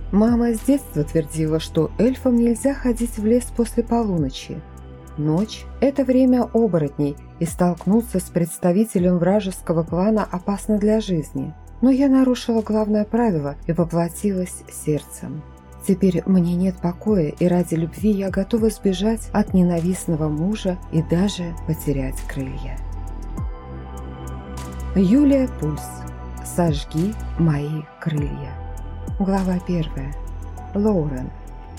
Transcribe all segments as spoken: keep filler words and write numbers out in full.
Мама с детства твердила, что эльфам нельзя ходить в лес после полуночи. Ночь – это время оборотней, и столкнуться с представителем вражеского клана опасно для жизни. Но я нарушила главное правило и воплотилась сердцем. Теперь мне нет покоя, и ради любви я готова сбежать от ненавистного мужа и даже потерять крылья. Юлия Пульс. Сожги мои крылья. Глава первая. Лоурен.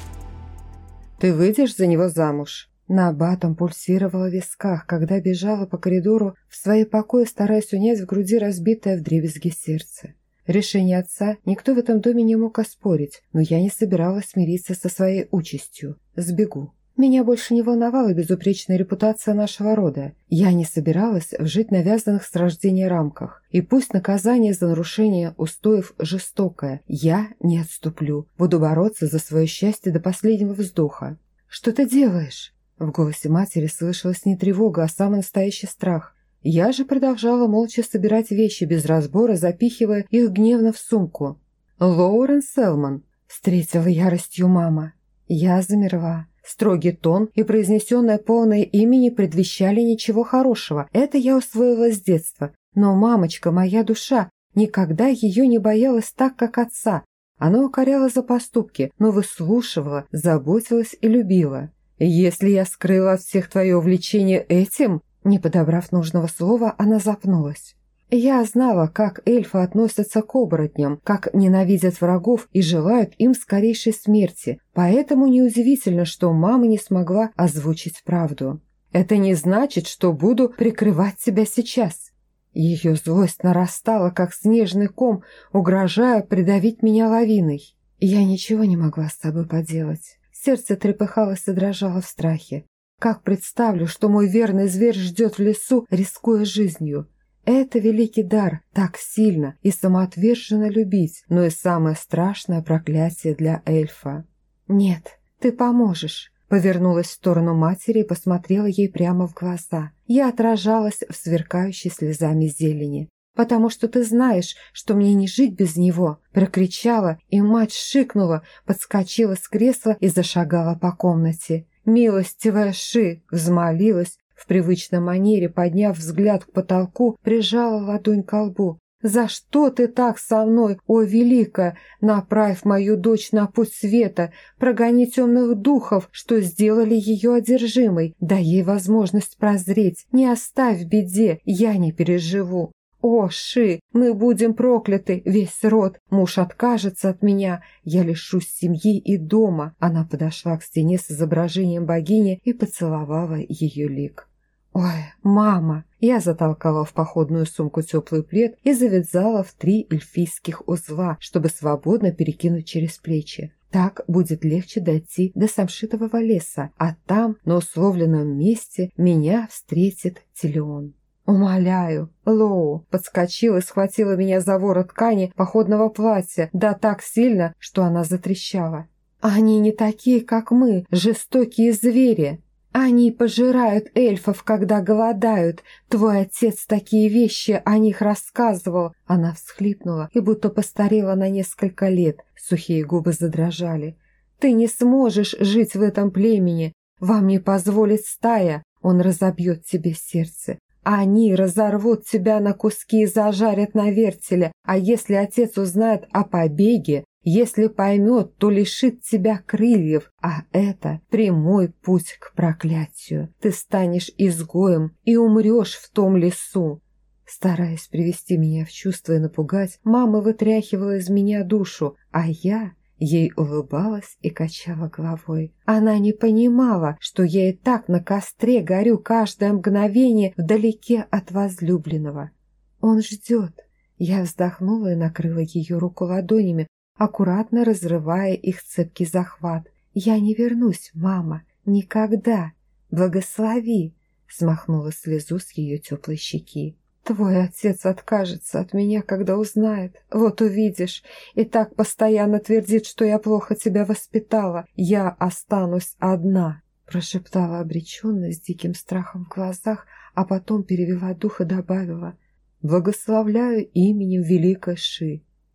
«Ты выйдешь за него замуж?» Набатом пульсировала в висках, когда бежала по коридору в свои покои, стараясь унять в груди разбитое вдребезги сердце. Решение отца никто в этом доме не мог оспорить, но я не собиралась смириться со своей участью. Сбегу. Меня больше не волновала безупречная репутация нашего рода. Я не собиралась жить в навязанных с рождения рамках. И пусть наказание за нарушение устоев жестокое, я не отступлю. Буду бороться за свое счастье до последнего вздоха. «Что ты делаешь?» В голосе матери слышалась не тревога, а самый настоящий страх. Я же продолжала молча собирать вещи без разбора, запихивая их гневно в сумку. «Лоурен Селман», — встретила яростью мама. Я замерла. Строгий тон и произнесенное полное имя не предвещали ничего хорошего. Это я усвоила с детства. Но мамочка, моя душа, никогда ее не боялась так, как отца. Она укоряла за поступки, но выслушивала, заботилась и любила. «Если я скрыла от всех твое увлечение этим...» Не подобрав нужного слова, она запнулась. Я знала, как эльфы относятся к оборотням, как ненавидят врагов и желают им скорейшей смерти, поэтому неудивительно, что мама не смогла озвучить правду. «Это не значит, что буду прикрывать тебя сейчас». Ее злость нарастала, как снежный ком, угрожая придавить меня лавиной. Я ничего не могла с собой поделать. Сердце трепыхалось и дрожало в страхе. Как представлю, что мой верный зверь ждет в лесу, рискуя жизнью. Это великий дар – так сильно и самоотверженно любить, но и самое страшное проклятие для эльфа. «Нет, ты поможешь», – повернулась в сторону матери и посмотрела ей прямо в глаза. Я отражалась в сверкающей слезами зелени. «Потому что ты знаешь, что мне не жить без него», – прокричала, и мать шикнула, подскочила с кресла и зашагала по комнате. «Милостивая Ши!» – взмолилась, в привычной манере, подняв взгляд к потолку, прижала ладонь ко лбу. «За что ты так со мной, о великая? Направь мою дочь на путь света, прогони темных духов, что сделали ее одержимой, дай ей возможность прозреть, не оставь в беде, я не переживу». «О, Ши, мы будем прокляты, весь род, муж откажется от меня, я лишусь семьи и дома». Она подошла к стене с изображением богини и поцеловала ее лик. «Ой, мама!» Я затолкала в походную сумку теплый плед и завязала в три эльфийских узла, чтобы свободно перекинуть через плечи. Так будет легче дойти до самшитового леса, а там, на условленном месте, меня встретит Телеон. «Умоляю, Лоу!» подскочила и схватила меня за ворот ткани походного платья, да так сильно, что она затрещала. «Они не такие, как мы, жестокие звери. Они пожирают эльфов, когда голодают. Твой отец такие вещи о них рассказывал». Она всхлипнула и будто постарела на несколько лет, сухие губы задрожали. «Ты не сможешь жить в этом племени. Вам не позволит стая, он разобьет тебе сердце. Они разорвут тебя на куски и зажарят на вертеле, а если отец узнает о побеге, если поймет, то лишит тебя крыльев, а это прямой путь к проклятию. Ты станешь изгоем и умрешь в том лесу». Стараясь привести меня в чувство и напугать, мама вытряхивала из меня душу, а я... Ей улыбалась и качала головой. Она не понимала, что я и так на костре горю каждое мгновение вдалеке от возлюбленного. «Он ждет». Я вздохнула и накрыла ее руку ладонями, аккуратно разрывая их цепкий захват. «Я не вернусь, мама, никогда. Благослови», — смахнула слезу с ее теплой щеки. «Твой отец откажется от меня, когда узнает. Вот увидишь. И так постоянно твердит, что я плохо тебя воспитала. Я останусь одна», – прошептала обреченно с диким страхом в глазах, а потом перевела дух и добавила: «Благословляю именем великой Ши».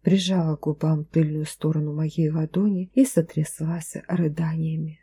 прижала к губам тыльную сторону моей ладони и сотряслась рыданиями.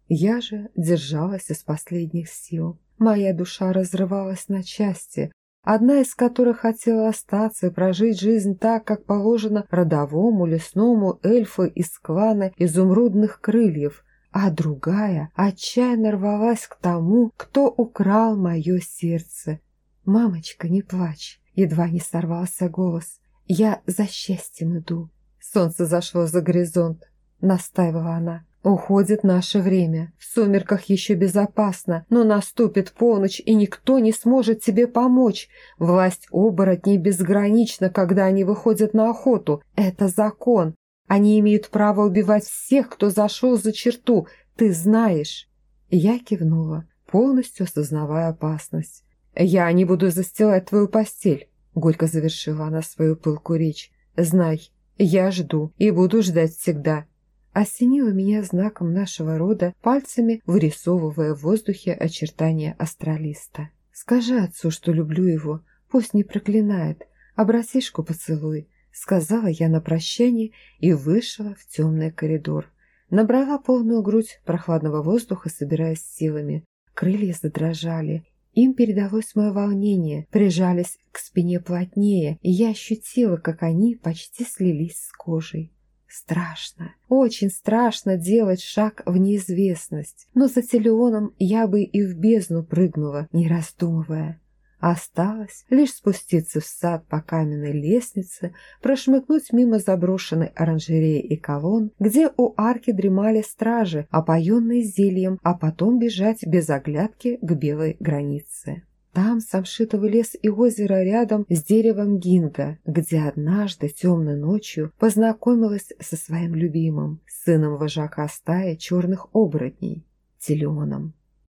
Я же держалась из последних сил. Моя душа разрывалась на части, одна из которых хотела остаться и прожить жизнь так, как положено родовому лесному эльфу из клана изумрудных крыльев, а другая отчаянно рвалась к тому, кто украл мое сердце. «Мамочка, не плачь!» — едва не сорвался голос. «Я за счастьем иду». «Солнце зашло за горизонт», — настаивала она. «Уходит наше время. В сумерках еще безопасно, но наступит полночь, и никто не сможет тебе помочь. Власть оборотней безгранична, когда они выходят на охоту. Это закон. Они имеют право убивать всех, кто зашел за черту. Ты знаешь». Я кивнула, полностью осознавая опасность. «Я не буду застилать твою постель», — горько завершила она свою пылкую речь. «Знай, я жду и буду ждать всегда». Осенила меня знаком нашего рода, пальцами вырисовывая в воздухе очертания астралиста. «Скажи отцу, что люблю его, пусть не проклинает, а братишку поцелуй», — сказала я на прощание и вышла в темный коридор. Набрала полную грудь прохладного воздуха, собираясь силами. Крылья задрожали. Им передалось мое волнение, прижались к спине плотнее, и я ощутила, как они почти слились с кожей. Страшно, очень страшно делать шаг в неизвестность, но за Телионом я бы и в бездну прыгнула, не раздумывая. Осталось лишь спуститься в сад по каменной лестнице, прошмыгнуть мимо заброшенной оранжереи и колонн, где у арки дремали стражи, опоенные зельем, а потом бежать без оглядки к белой границе. Там самшитовый лес и озеро рядом с деревом гинга, где однажды темной ночью познакомилась со своим любимым, сыном вожака стаи черных оборотней, Телионом.